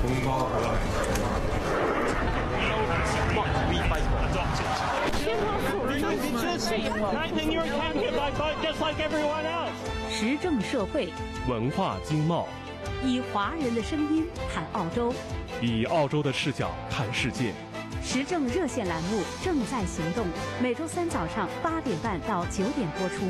时政社会， 文化经贸， 以华人的声音谈澳洲， 以澳洲的视角看世界。 时政热线栏目正在行动，每周三早上8点半到9点播出。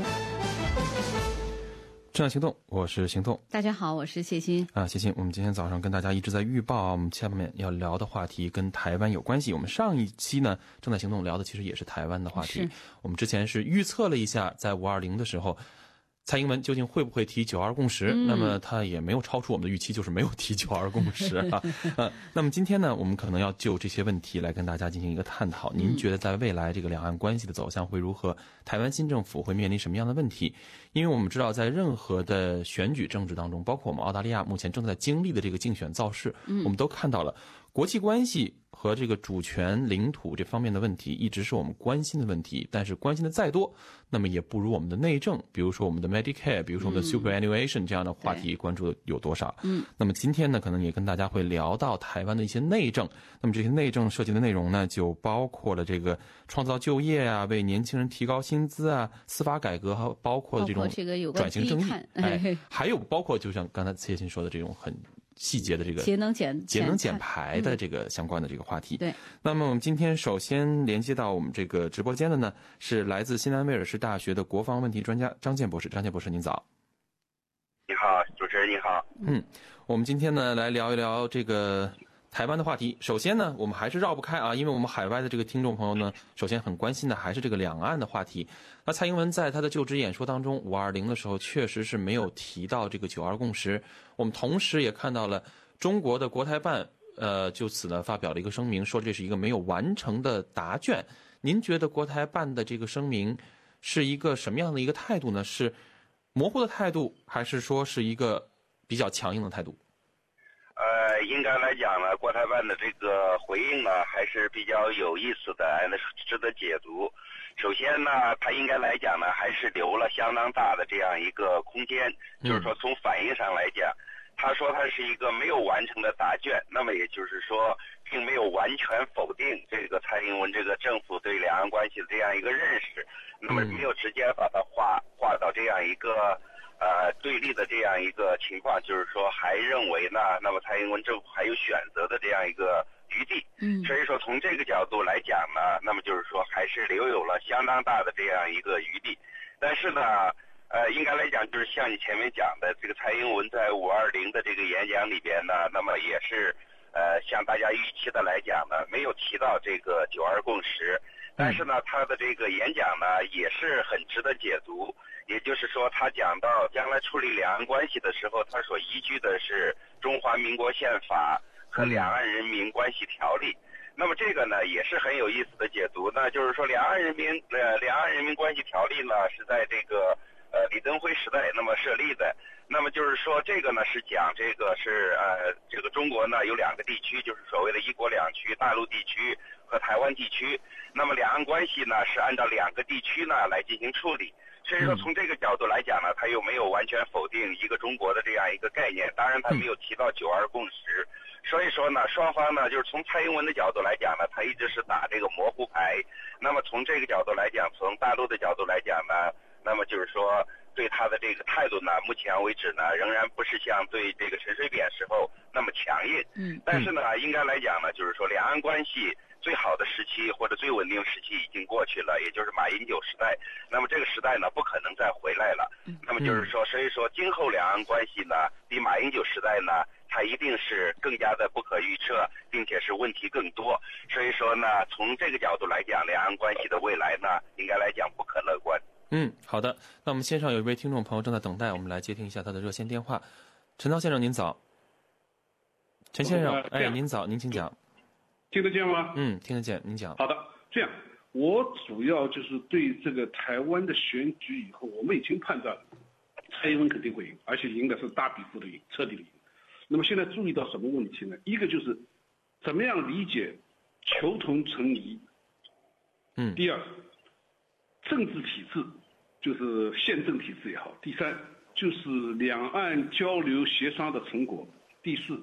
正在行动，我是行动。 大家好，我是谢欣。 谢欣，我们今天早上跟大家一直在预报我们下面要聊的话题跟台湾有关系。我们上一期呢，正在行动聊的其实也是台湾的话题。我们之前是预测了一下，在520的时候，蔡英文究竟会不会提9·2共识？那么他也没有超出我们的预期，就是没有提9·2共识啊。那么今天呢，我们可能要就这些问题来跟大家进行一个探讨。您觉得在未来这个两岸关系的走向会如何？台湾新政府会面临什么样的问题？因为我们知道，在任何的选举政治当中，包括我们澳大利亚目前正在经历的这个竞选造势，我们都看到了国际关系和这个主权领土这方面的问题一直是我们关心的问题，但是关心的再多，那么也不如我们的内政，比如说我们的 Medicare， 比如说我们的 Superannuation 这样的话题关注的有多少。那么今天呢，可能也跟大家会聊到台湾的一些内政。那么这些内政涉及的内容呢，就包括了这个创造就业啊，为年轻人提高薪资啊，司法改革，和包括这种转型正义，还有包括就像刚才谢欣说的这种很细节的这个节能减排的这个相关的这个话题。 对。 那么我们今天首先连接到我们这个直播间的呢，是来自新南威尔士大学的国防问题专家张健博士。张健博士，您早。 你好，主持人你好。 我们今天呢来聊一聊这个台湾的话题。首先呢，我们还是绕不开因为我们海外的这个听众朋友呢，首先很关心的还是这个两岸的话题。那蔡英文在他的就职演说当中520的时候，确实是没有提到这个9·2共识。我们同时也看到了中国的国台办就此呢发表了一个声明，说这是一个没有完成的答卷。您觉得国台办的这个声明是一个什么样的一个态度呢？是模糊的态度，还是说是一个比较强硬的态度？ 应该来讲呢，国台办的这个回应呢还是比较有意思的，值得解读。首先呢，他应该来讲呢还是留了相当大的这样一个空间，就是说从反应上来讲，他说他是一个没有完成的答卷，那么也就是说并没有完全否定这个蔡英文这个政府对两岸关系的这样一个认识，那么没有直接把它划到这样一个对立的这样一个情况，就是说还认为呢，那么蔡英文政府还有选择的这样一个余地。所以说从这个角度来讲呢，那么就是说还是留有了相当大的这样一个余地。但是呢，应该来讲就是像你前面讲的，这个蔡英文在520的这个演讲里边呢，那么也是像大家预期的来讲呢，没有提到这个9·2共识。但是呢，他的这个演讲呢也是很值得解读。也就是说，他讲到将来处理两岸关系的时候，他所依据的是中华民国宪法和两岸人民关系条例。那么这个呢也是很有意思的解读呢，就是说两岸人民关系条例呢是在这个李登辉时代那么设立的。那么就是说这个呢是讲这个是这个中国呢有两个地区，就是所谓的1国2区，大陆地区和台湾地区。那么两岸关系呢是按照两个地区呢来进行处理。所以说从这个角度来讲呢，他又没有完全否定一个中国的这样一个概念，当然他没有提到9·2共识。所以说呢，双方呢就是从蔡英文的角度来讲呢，他一直是打这个模糊牌。那么从这个角度来讲，从大陆的角度来讲呢，那么就是说对他的这个态度呢，目前为止呢仍然不是像对这个陈水扁时候那么强硬。但是呢，应该来讲呢，就是说两岸关系最好的时期或者最稳定时期已经过去了，也就是马英九时代。那么这个时代呢不可能再回来了。那么就是说，所以说今后两岸关系呢比马英九时代呢它一定是更加的不可预测，并且是问题更多。所以说呢，从这个角度来讲，两岸关系的未来呢应该来讲不可乐观。 好的。那我们线上有一位听众朋友正在等待，我们来接听一下他的热线电话。陈涛先生您早。陈先生，您早，您请讲。 听得见吗？ 听得见，您讲。 好的，这样，我主要就是对这个台湾的选举以后，我们已经判断了，蔡英文肯定会赢，而且赢的是大比数的赢，彻底的赢。那么现在注意到什么问题呢？一个就是怎么样理解求同存异。第二，政治体制就是宪政体制也好。第三，就是两岸交流协商的成果。第四，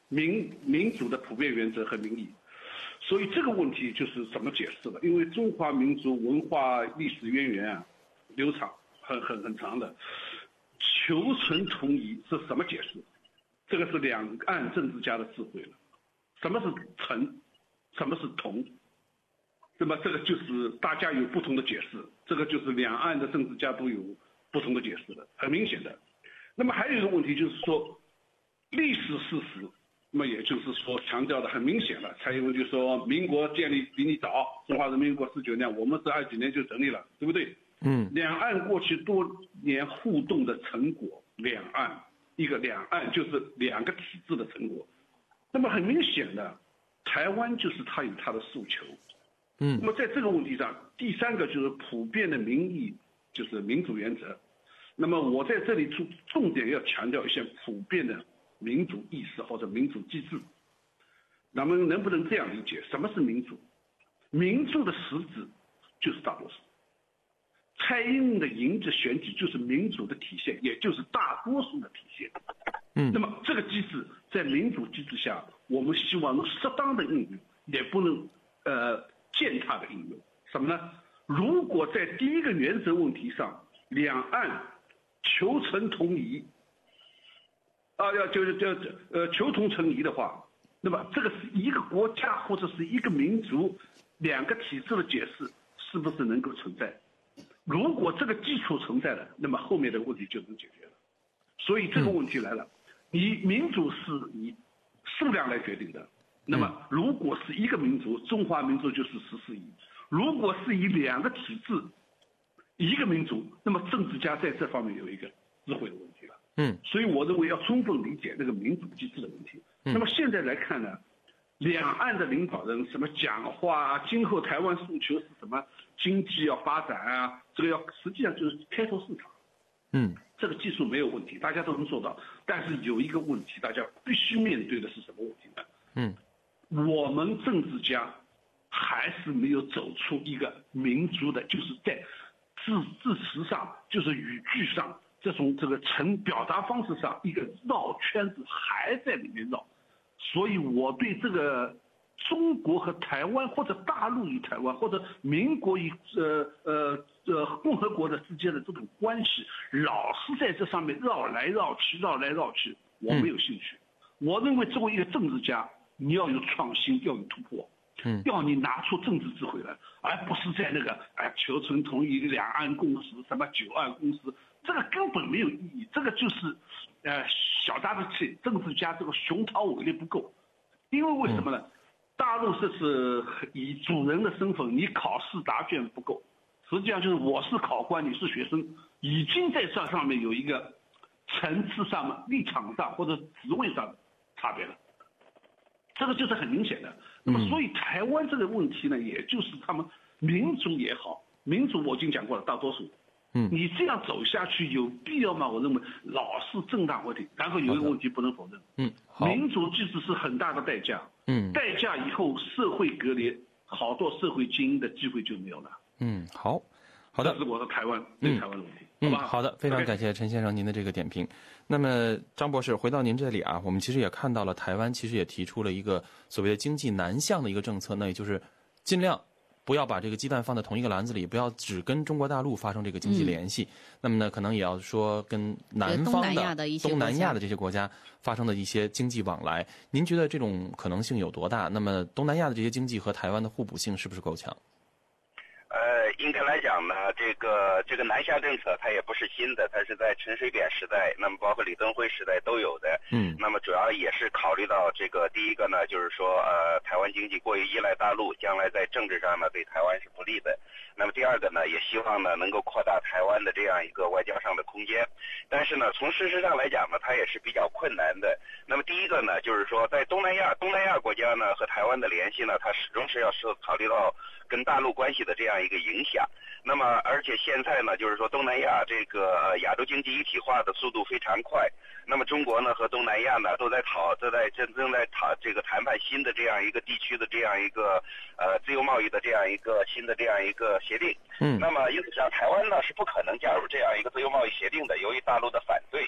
民主的普遍原则和民意。所以这个问题就是怎么解释了？因为中华民族文化历史渊源啊，流长很长的，求存同疑是什么解释？这个是两岸政治家的智慧了。什么是存？什么是同？那么这个就是大家有不同的解释，这个就是两岸的政治家都有不同的解释的，很明显的。那么还有一个问题就是说，历史事实。那么也就是说，强调的很明显了。蔡英文就说，民国建立比你早，中华人民共和国19年，我们是29年就成立了，对不对？两岸过去多年互动的成果，两岸就是两个体制的成果。那么很明显的，台湾就是他有他的诉求。那么在这个问题上，第三个就是普遍的民意，就是民主原则。那么我在这里重点要强调一些普遍的民主意识或者民主机制，咱们能不能这样理解？什么是民主？民主的实质就是大多数。蔡英文的赢的选举就是民主的体现，也就是大多数的体现。那么这个机制在民主机制下，我们希望能适当的应用，也不能践踏的应用。什么呢？如果在第一个原则问题上，两岸求存同疑。求同存疑的话，那么这个是一个国家或者是一个民族两个体制的解释是不是能够存在？如果这个基础存在了，那么后面的问题就能解决了。所以这个问题来了，你民主是以数量来决定的。那么如果是一个民族，中华民族就是14亿；如果是以两个体制，一个民族，那么政治家在这方面有一个智慧的问题了。所以我认为要充分理解这个民主机制的问题。那么现在来看呢，两岸的领导人什么讲话啊，今后台湾诉求是什么？经济要发展啊，这个实际上就是开拓市场。这个技术没有问题，大家都能做到。但是有一个问题，大家必须面对的是什么问题呢？我们政治家还是没有走出一个民族的，就是在字词上，就是语句上。这个表达方式上，一个绕圈子还在里面绕，所以我对这个中国和台湾，或者大陆与台湾，或者民国与共和国的之间的这种关系，老是在这上面绕来绕去，我没有兴趣。我认为作为一个政治家，你要有创新，要有突破。要你拿出政治智慧来，而不是在那个求存同疑、两岸共识、什么9岸共识。这个根本没有意义，这个就是小家子气，政治家这个雄韬伟略不够。因为为什么呢？大陆这是以主人的身份，你考试答卷不够，实际上就是我是考官，你是学生，已经在这上面有一个层次上、立场上或者职位上的差别了，这个就是很明显的。那么所以台湾这个问题呢，也就是他们民主也好，民主我已经讲过了，大多数。你这样走下去有必要吗？我认为老是正当问题。然后有一个问题不能否认，民主机制是很大的代价，代价以后社会割裂，好多社会精英的机会就没有了。 好的， 这是我的台湾对台湾的问题。 好的，非常感谢陈先生您的这个点评。那么张博士，回到您这里啊，我们其实也看到了台湾其实也提出了一个所谓的经济南向的一个政策，那也就是尽量不要把这个鸡蛋放在同一个篮子里，不要只跟中国大陆发生这个经济联系。那么呢，可能也要说跟南方的东南亚的这些国家发生的一些经济往来。您觉得这种可能性有多大？那么东南亚的这些经济和台湾的互补性是不是够强？ 应该来讲呢，这个南下政策它也不是新的，它是在陈水扁时代，那么包括李登辉时代都有的。那么主要也是考虑到这个第一个呢，就是说台湾经济过于依赖大陆，将来在政治上呢对台湾是不利的。那么第二个呢，也希望呢能够扩大台湾的这样一个外交上的空间。但是呢，从事实上来讲呢，它也是比较困难的。那么第一个呢，就是说在东南亚国家呢和台湾的联系呢，它始终是要考虑到跟大陆关系的这样一个影响。那么而且现在呢，就是说东南亚这个亚洲经济一体化的速度非常快。那么中国呢和东南亚呢正在这个谈判新的这样一个地区的这样一个自由贸易的这样一个新的这样一个协定。那么因此上台湾呢是不可能加入这样一个自由贸易协定的，由于大陆的反对。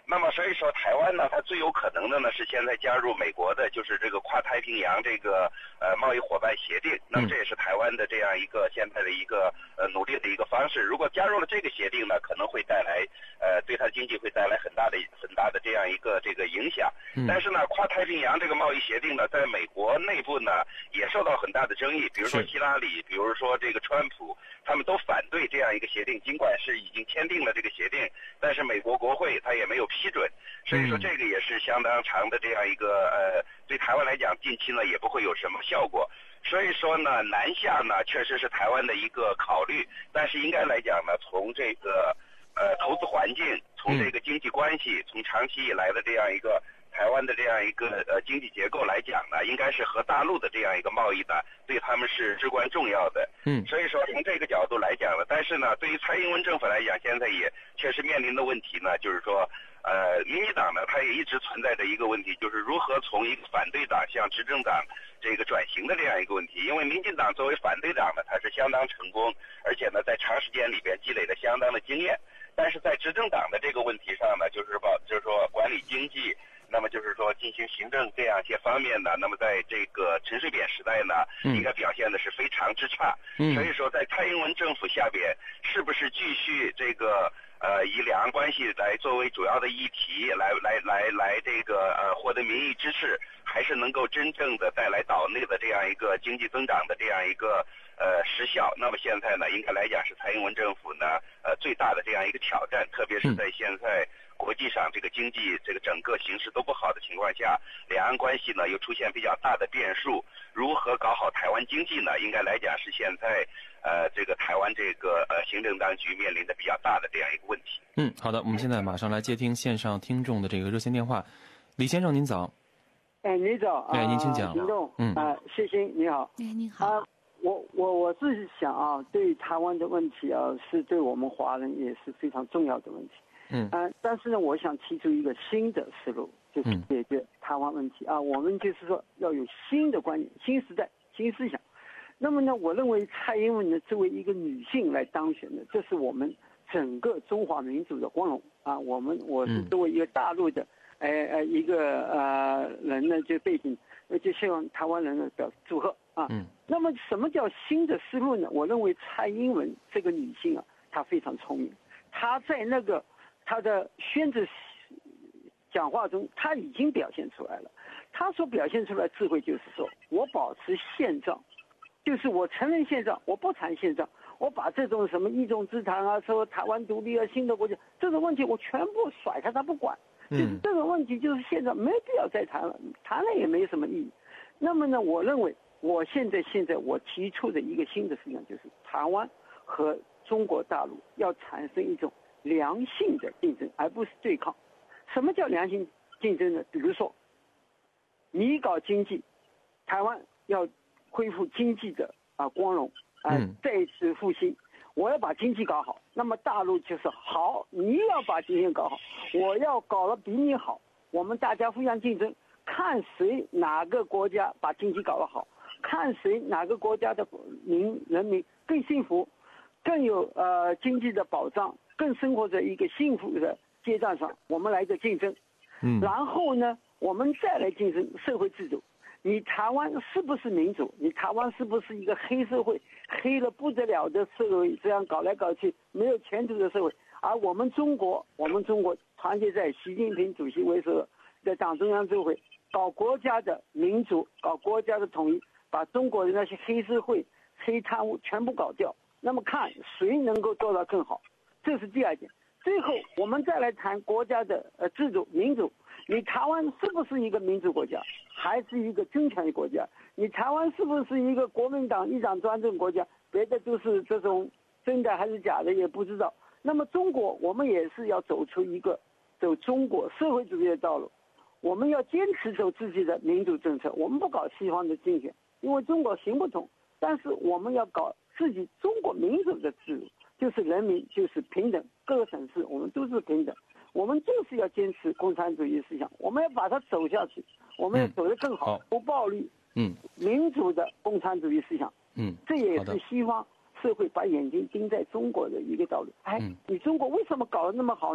那么所以说台湾呢，它最有可能的呢是现在加入美国的，就是这个跨太平洋这个贸易伙伴协定。那么这也是台湾的这样一个现在的一个努力的一个方式。如果加入了这个协定呢，可能会带来对它经济会带来很大的这样一个这个影响。但是呢，跨太平洋这个贸易协定呢，在美国内部呢也受到很大的争议。比如说希拉里，比如说这个川普，他们都反对这样一个协定。尽管是已经签订了这个协定，但是美国国会它也没有批准。所以说这个也是相当长的这样一个对台湾来讲近期呢也不会有什么效果。所以说呢，南下呢确实是台湾的一个考虑，但是应该来讲呢，从这个投资环境，从这个经济关系，从长期以来的这样一个台湾的这样一个经济结构来讲呢，应该是和大陆的这样一个贸易呢，对他们是至关重要的。所以说从这个角度来讲呢，但是呢，对于蔡英文政府来讲，现在也确实面临的问题呢，就是说民进党呢，它也一直存在着一个问题，就是如何从一个反对党向执政党这个转型的这样一个问题。因为民进党作为反对党呢，它是相当成功，而且呢，在长时间里边积累了相当的经验。但是在执政党的这个问题上呢，就是说管理经济，那么就是说进行行政这样一些方面呢，那么在这个陈水扁时代呢，应该表现的是非常之差。所以说在蔡英文政府下边，是不是继续这个以两岸关系来作为主要的议题，来这个获得民意支持，还是能够真正的带来岛内的这样一个经济增长的这样一个实效？那么现在呢，应该来讲是蔡英文政府呢最大的这样一个挑战，特别是在现在国际上这个经济这个整个形势都不好的情况下，两岸关系呢又出现比较大的变数，如何搞好台湾经济呢？应该来讲是现在这个台湾这个行政当局面临的比较大的这样一个问题。 好的，我们现在马上来接听线上听众的这个热线电话。李先生您早。 你早。 您请讲。 行动。谢谢你好。 你好。 我是想对台湾的问题是对我们华人也是非常重要的问题。但是呢，我想提出一个新的思路，就是解决台湾问题我们就是说要有新的观念、新时代、新思想。那么呢，我认为蔡英文呢作为一个女性来当选的，这是我们整个中华民族的光荣我是作为一个大陆的一个人呢，就背景，就希望台湾人呢表示祝贺那么什么叫新的思路呢？我认为蔡英文这个女性她非常聪明，她在她的宣誓讲话中，她已经表现出来了。她所表现出来的智慧就是说，我保持现状，就是我承认现状，我不谈现状，我把这种什么一中之谈说台湾独立新的国家这种问题我全部甩开，他不管。就是这个问题就是现在没必要再谈了，谈了也没什么意义。那么呢，我认为我现在我提出的一个新的思想就是台湾和中国大陆要产生一种良性的竞争，而不是对抗。什么叫良性竞争呢？比如说你搞经济，台湾要恢复经济的光荣再次复兴，我要把经济搞好，那么大陆就是好，你要把经济搞好，我要搞得比你好，我们大家互相竞争，看谁哪个国家把经济搞得好，看谁哪个国家的人民更幸福，更有经济的保障，更生活在一个幸福的阶段上，我们来个竞争。然后呢，我们再来竞争社会制度。你台湾是不是民主？你台湾是不是一个黑社会，黑了不得了的社会，这样搞来搞去没有前途的社会？而我们中国团结在习近平主席为首的党中央智慧，搞国家的民主，搞国家的统一，把中国的那些黑社会、黑贪污全部搞掉。那么看谁能够做到更好，这是第二点。最后我们再来谈国家的制度民主。你台湾是不是一个民主国家，还是一个军权国家？你台湾是不是一个国民党一党专政国家？别的都是这种真的还是假的也不知道。那么中国，我们也是要走中国社会主义的道路，我们要坚持走自己的民主政策，我们不搞西方的竞选，因为中国行不通。但是我们要搞自己中国民主的制度，就是人民就是平等，各个省市我们都是平等。我们就是要坚持共产主义思想，我们要把它走下去，我们要走得更好，不暴力，民主的共产主义思想，这也是西方社会把眼睛盯在中国的一个道路。你中国为什么搞得那么好呢？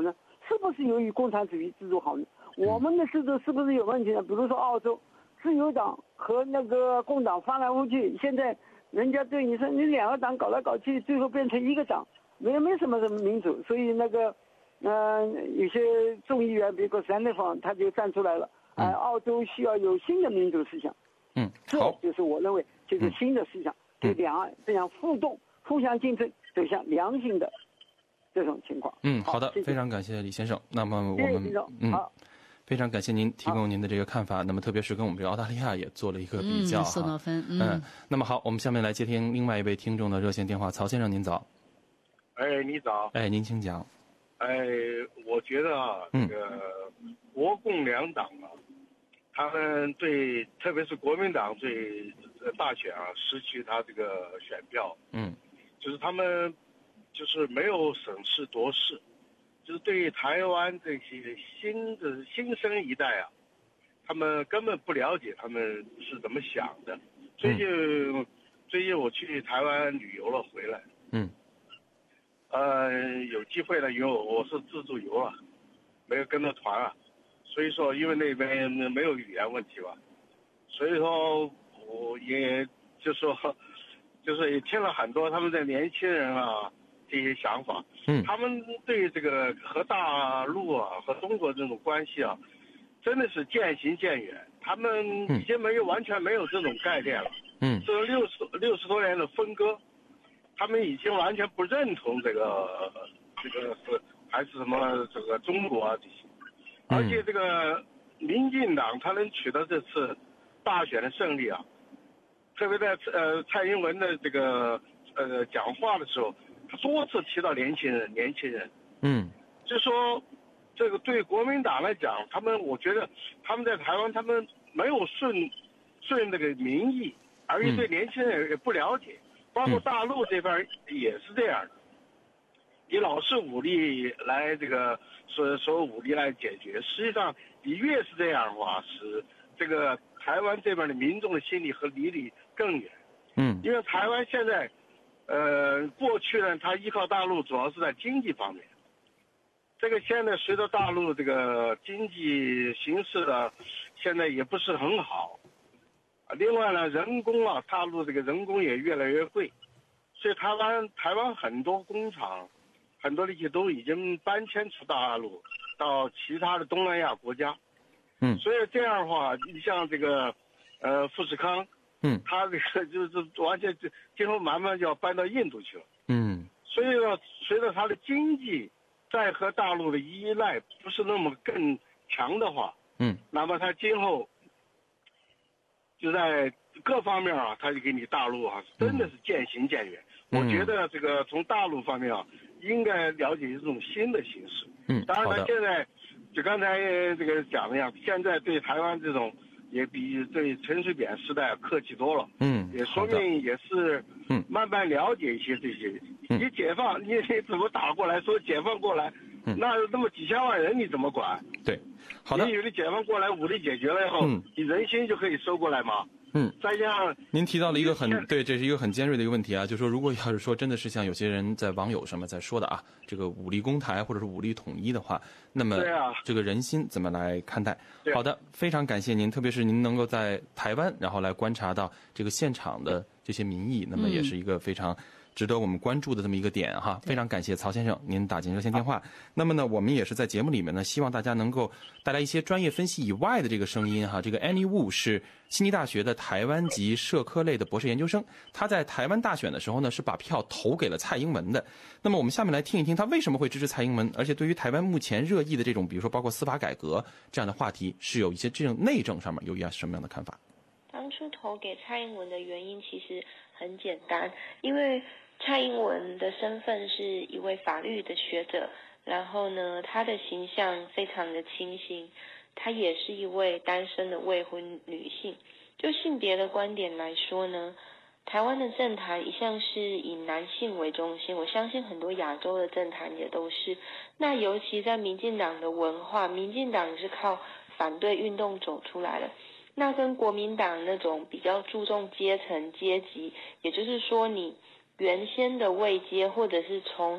是不是由于共产主义制度好呢？我们的制度是不是有问题呢？比如说澳洲自由党和那个共党翻来覆去，现在人家对你说你两个党搞来搞去，最后变成一个党，没什么民主，所以那个有些众议员，比如说山地方他就站出来了，澳洲需要有新的民主思想。 好， 这就是我认为就是新的思想，对两岸这样互动、互相竞争，走向良性的这种情况。 好的，非常感谢李先生。那么我们好。 非常感谢您提供您的这个看法。那么特别是跟我们这个澳大利亚也做了一个比较索诺芬。 那么好，我们下面来接听另外一位听众的热线电话。曹先生您早。 你早。 您请讲。 我觉得这个国共两党他们对，特别是国民党对大选失去他这个选票，就是他们就是没有审时度势，就是对于台湾这些新生一代他们根本不了解他们是怎么想的。最近我去台湾旅游了回来，有机会了，因为我是自助游没有跟着团所以说因为那边没有语言问题所以说我也就是也听了很多他们的年轻人这些想法。他们对这个和大陆和中国这种关系真的是渐行渐远，他们已经完全没有这种概念了。这60多年的分割，他们已经完全不认同这个还是什么这个中国这些。而且这个民进党他能取得这次大选的胜利特别在蔡英文的这个讲话的时候，他多次提到年轻人。就说这个对国民党来讲，我觉得他们在台湾他们没有顺这个民意，而且对年轻人也不了解，包括大陆这边也是这样的。你老是武力来这个说武力来解决，实际上你越是这样的话，使这个台湾这边的民众的心理和离你更远。因为台湾现在过去呢，它依靠大陆主要是在经济方面。这个现在随着大陆这个经济形势现在也不是很好。另外呢，人工大陆这个人工也越来越贵，所以台湾很多工厂。很多的一些都已经搬迁出大陆，到其他的东南亚国家。所以这样的话，你像这个富士康，他这个就是完全今后慢慢就要搬到印度去了。所以呢，随着他的经济再和大陆的依赖不是那么更强的话，那么他今后就在各方面他就给你大陆真的是渐行渐远。我觉得这个从大陆方面应该了解这种新的形势。当然现在就刚才这个讲的样，现在对台湾这种也比对陈水扁时代客气多了。也说明也是慢慢了解一些这些。你解放，你怎么打过来？说解放过来，那么几千万人你怎么管？ 对，好的。 你有的解放过来，武力解决了以后，你人心就可以收过来吗？再加上您提到了一个这是一个很尖锐的一个问题就是说，如果要是说真的是像有些人在网友上面在说的这个武力攻台或者是武力统一的话，那么这个人心怎么来看待？好的，非常感谢您，特别是您能够在台湾然后来观察到这个现场的这些民意，那么也是一个非常值得我们关注的这么一个点非常感谢曹先生您打进热线电话。那么呢，我们也是在节目里面呢，希望大家能够带来一些专业分析以外的这个声音这个 Annie Wu 是悉尼大学的台湾及社科类的博士研究生，他在台湾大选的时候呢，是把票投给了蔡英文的。那么我们下面来听一听他为什么会支持蔡英文，而且对于台湾目前热议的这种比如说包括司法改革这样的话题，是有一些这种内政上面有一什么样的看法？ 当初投给蔡英文的原因其实很简单，因为蔡英文的身份是一位法律的学者，然后呢，她的形象非常的清新，她也是一位单身的未婚女性。就性别的观点来说呢，台湾的政坛一向是以男性为中心，我相信很多亚洲的政坛也都是。那尤其在民进党的文化，民进党是靠反对运动走出来的，那跟国民党那种比较注重阶层阶级，也就是说你原先的位阶或者是从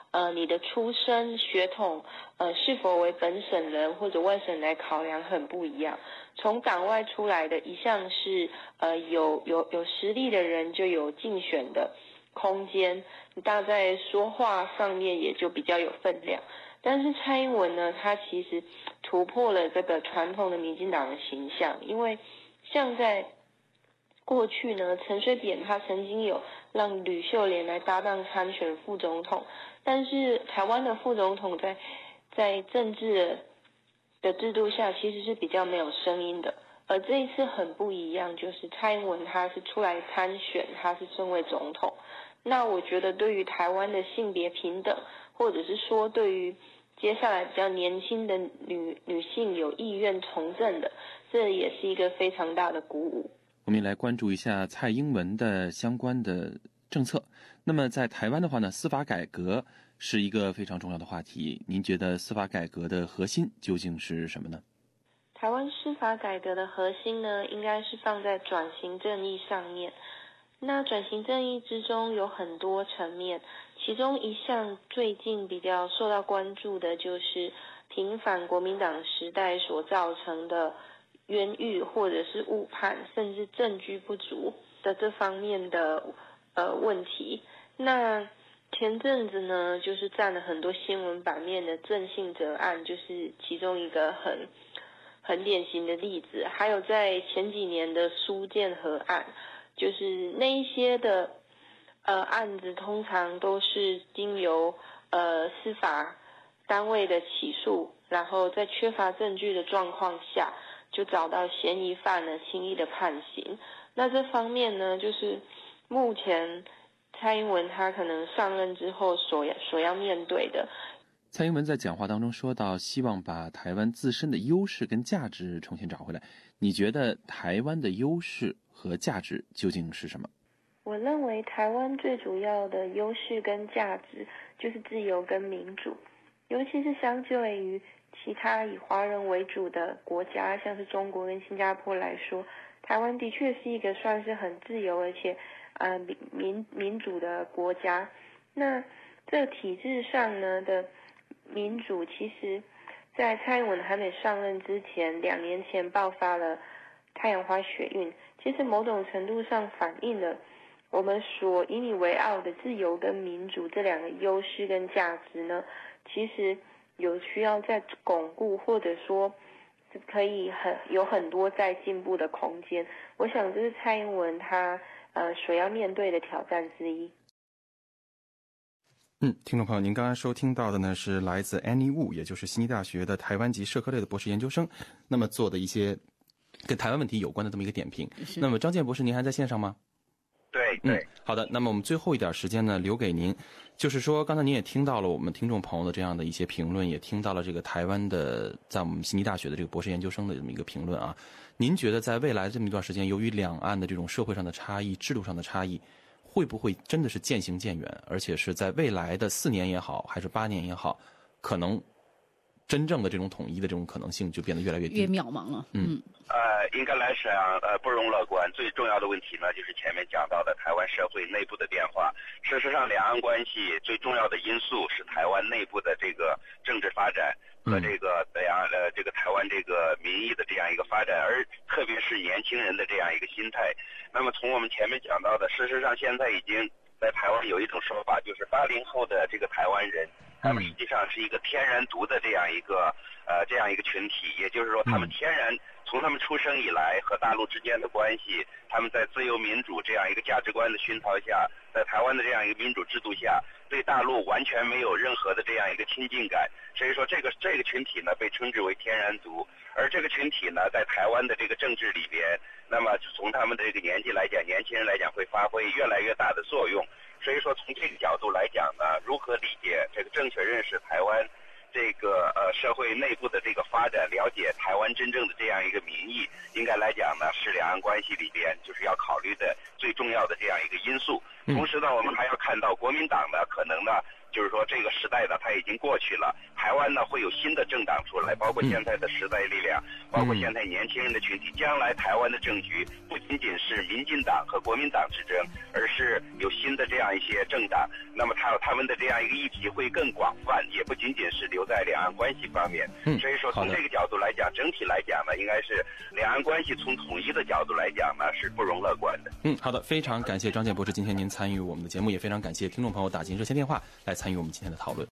你的出身血统是否为本省人或者外省来考量很不一样。从党外出来的一向是有实力的人就有竞选的空间，大在说话上面也就比较有分量。但是蔡英文呢，他其实突破了这个传统的民进党的形象，因为像在过去呢，陈水扁他曾经有让吕秀莲来搭档参选副总统，但是台湾的副总统在政治的制度下其实是比较没有声音的，而这一次很不一样，就是蔡英文他是出来参选，他是身为总统。那我觉得对于台湾的性别平等，或者是说对于接下来比较年轻的女性有意愿从政的，这也是一个非常大的鼓舞。 我们也来关注一下蔡英文的相关的政策。那么在台湾的话呢，司法改革是一个非常重要的话题。您觉得司法改革的核心究竟是什么呢？ 台湾司法改革的核心呢，应该是放在转型正义上面。那转型正义之中有很多层面，其中一项最近比较受到关注的就是平反国民党时代所造成的冤狱或者是误判，甚至证据不足的这方面的问题。那前阵子呢，就是占了很多新闻版面的郑信哲案，就是其中一个很典型的例子。还有在前几年的苏建和案，就是那一些的案子通常都是经由司法单位的起诉，然后在缺乏证据的状况下就找到嫌疑犯了，轻易的判刑。那这方面呢，就是目前蔡英文他可能上任之后所要面对的。 蔡英文在讲话当中说到，希望把台湾自身的优势跟价值重新找回来。你觉得台湾的优势和价值究竟是什么？ 我认为台湾最主要的优势跟价值就是自由跟民主，尤其是相对于其他以华人为主的国家，像是中国跟新加坡来说，台湾的确是一个算是很自由而且民主的国家。那这个体制上呢的民主，其实在蔡英文还没上任之前，2年前爆发了太阳花学运，其实某种程度上反映了我们所引以为傲的自由跟民主这两个优势跟价值呢，其实有需要再巩固，或者说可以有很多在进步的空间。我想这是蔡英文他所要面对的挑战之一。 听众朋友，您刚刚收听到的呢是来自 Annie Wu， 也就是悉尼大学的台湾籍社科类的博士研究生，那么做的一些跟台湾问题有关的这么一个点评。那么张健博士，您还在线上吗？ 对， 好的。那么我们最后一点时间呢，留给您，就是说，刚才您也听到了我们听众朋友的这样的一些评论，也听到了这个台湾的在我们悉尼大学的这个博士研究生的这么一个评论啊。您觉得在未来这么一段时间，由于两岸的这种社会上的差异、制度上的差异，会不会真的是渐行渐远，而且是在未来的4年也好，还是8年也好，可能真正的这种统一的这种可能性就变得越来越低， 越渺茫了。 应该来讲不容乐观。最重要的问题呢，就是前面讲到的台湾社会内部的变化。事实上，两岸关系最重要的因素是台湾内部的这个政治发展和这个台湾这个民意的这样一个发展，而特别是年轻人的这样一个心态。那么从我们前面讲到的，事实上现在已经在台湾有一种说法，就是80后的这个台湾人，他们实际上是一个天然独的这样一个群体，也就是说，他们天然从他们出生以来和大陆之间的关系，他们在自由民主这样一个价值观的熏陶下，在台湾的这样一个民主制度下，对大陆完全没有任何的这样一个亲近感。所以说，这个群体呢被称之为天然独，而这个群体呢在台湾的这个政治里边，那么从他们的这个年纪来讲，年轻人来讲会发挥越来越大的作用。所以说，从这个角度来讲呢，如何理解这个正确认识台湾这个社会内部的这个发展，了解台湾真正的这样一个民意，应该来讲呢是两岸关系里边就是要考虑的最重要的这样一个因素。同时呢，我们还要看到国民党呢可能呢就是说这个时代呢它已经过去了，台湾呢会有新的政党出来，包括现在的时代力量，包包括现在年轻人的群体，将来台湾的政局不仅仅是民进党和国民党之争，而是有新的这样一些政党，那么他们的这样一个议题会更广泛，也不仅仅是留在两岸关系方面。所以说从这个角度来讲，整体来讲呢，应该是两岸关系从统一的角度来讲呢，是不容乐观的。 好的，非常感谢张健博士今天您参与我们的节目，也非常感谢听众朋友打进热线电话来参与我们今天的讨论。